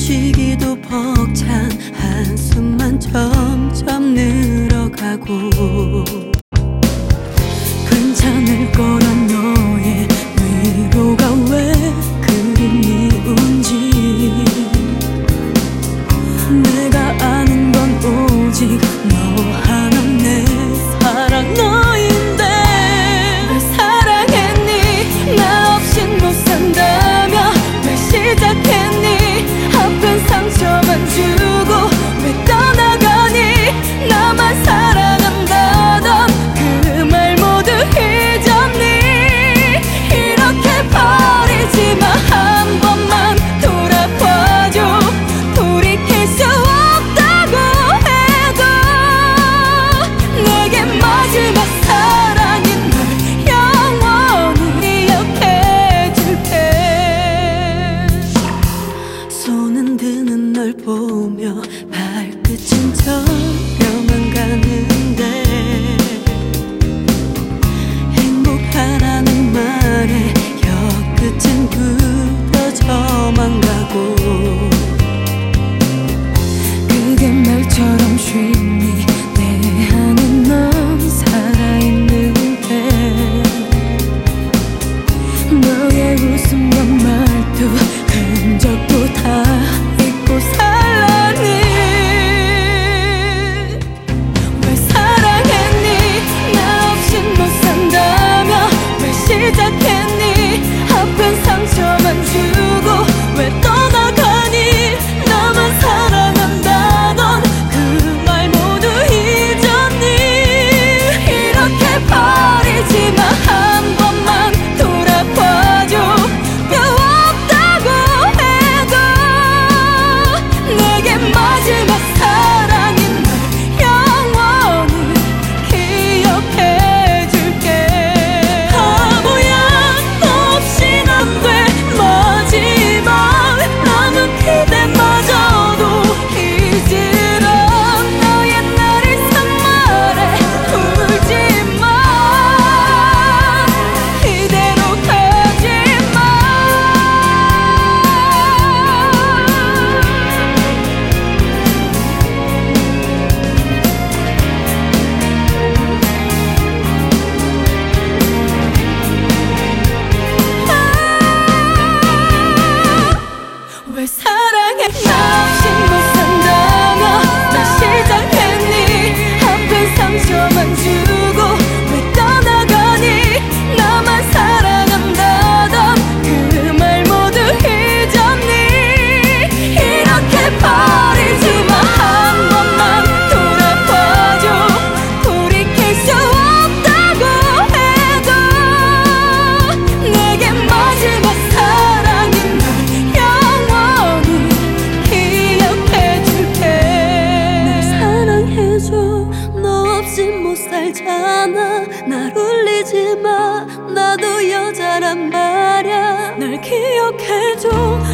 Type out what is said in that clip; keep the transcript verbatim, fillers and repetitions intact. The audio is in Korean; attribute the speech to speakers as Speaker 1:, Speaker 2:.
Speaker 1: 쉬기도 벅찬 한숨만 점점 늘어가고 괜찮을 거란 너의 위로가 왜 그리 미운지 내가 아는 건 오직 너 하나 내 사랑 너인데 왜 사랑했니 나 없인 못 산다며 왜 시작했니 아픈 상처만 주고 왜 떠나가니 나만 사랑한다던 그 말 모두 잊었니 이렇게 버리지 마 한 번만 돌아봐줘 돌이킬 수 없다고 해도 내게 마지막 사랑인 널 영원히 기억해줄게 손은 드는 널 보며 발끝은 저려만 가는데 행복하라는 말에 혀끝은 굳어져만 가고 그게 말처럼 쉽니 내 안에 넌 살아있는데 너의 웃음과 말투 흔적도 다 잊고 살라니 왜 사랑했니 나 없인 못 산다며 왜 시작했니 아픈 상처만 주고 왜 떠나가니 나만 사랑한다던 그 말 모두 잊었니 이렇게 버리지 마 한 번만 돌아봐줘 뼈 없다고 해도 내게 마지막 사랑인 널 영원히 기억해줄게 바보야 너 없인 안 돼 마지막 남은 그대마저도 잊으라 너 옛날 이상 말해 울지 마 이대로 가지 마 왜 사랑해 나 없인 못 산다며 나 시작했니 아픈 상처만 주고 왜 떠나가니 나만 사랑한다던 그 말 모두 잊었니 이렇게 버리지 마 한 번만 돌아봐줘 돌이킬 수 없다고 해도 내게 마지막 사랑인 널 영원히 기억해줄게 날 사랑해줘 너 없인 못 살잖아 날 울리지 마 나도 여자란 말야 날 기억해줘